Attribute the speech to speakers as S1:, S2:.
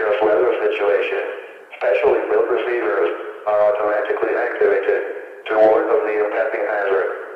S1: dangerous weather situation, specially built receivers are automatically activated to warn of the impending hazard.